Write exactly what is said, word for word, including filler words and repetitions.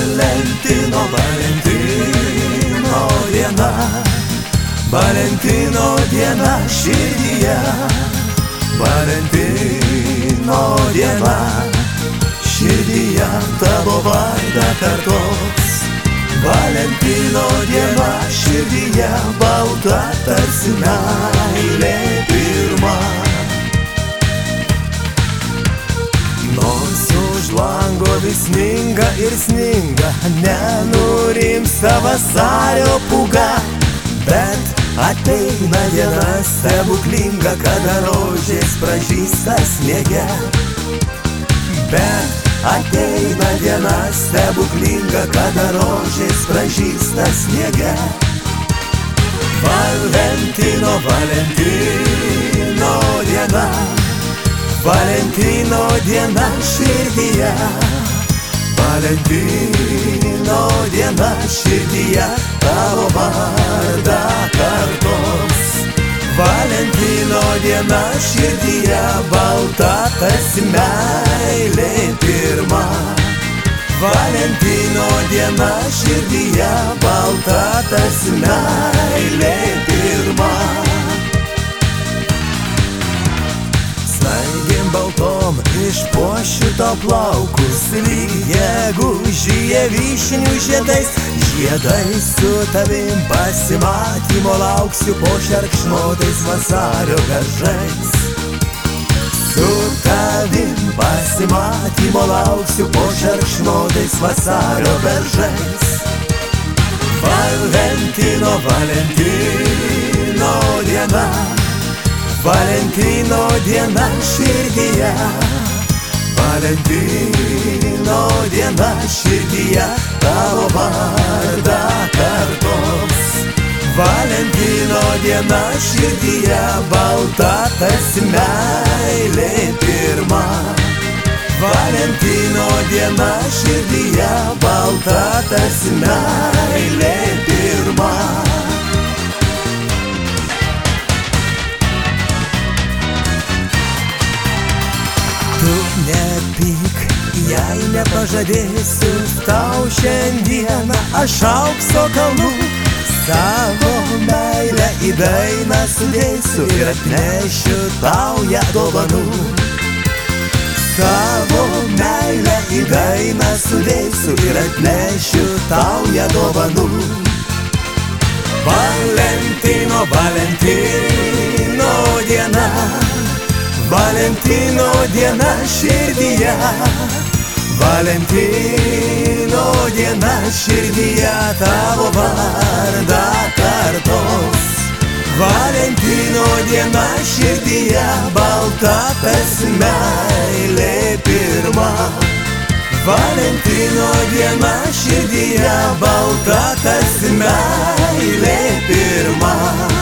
Valentino, Valentino diena, Valentino diena širdyje, Valentino diena širdyje tavo vardą kartos. Valentino diena širdyje balta tarsi meilė pirma. Nors už lango vis sninga ir sninga, nenurimsta vasario pūga, bet ateina diena stebuklinga, kada rožės pražysta sniege. Bet ateina diena stebuklinga, kada rožės pražysta sniege. Valentino, Valentino diena, Valentino diena širdyje, Valentino diena širdyje tavo vardą kartos. Valentino diena širdyje balta tarsi meilė pirma. Valentino diena širdyje balta tarsi meilė pirma. Snaigėm baltom išpuošiu tau plaukus, lyg gegužyje vyšnių žiedais. Žiedais su tavim pasimatymo lauksiu po šerkšnotais vasario beržais. Su tavim pasimatymo lauksiu po šerkšnotais vasario beržais. Valentino, Valentino diena, Valentino diena širdyje, Valentino diena širdyje tavo vardą kartos. Valentino diena širdyje balta tarsi meilė pirma. Valentino diena širdyje balta tarsi meilė pirma. Tu nepyk, jei nepažadėsiu tau šiandieną aš aukso kalnų. Savo meilę į dainą sudėsiu ir atnešiu tau ją dovanų. Savo meilę į dainą sudėsiu ir atnešiu tau ją dovanų. Valentino, Valentino diena, Valentino diena širdyje, Valentino diena širdyje tavo vardą kartos. Valentino diena širdyje balta tarsi meilė pirma. Valentino diena širdyje balta tarsi meilė pirma.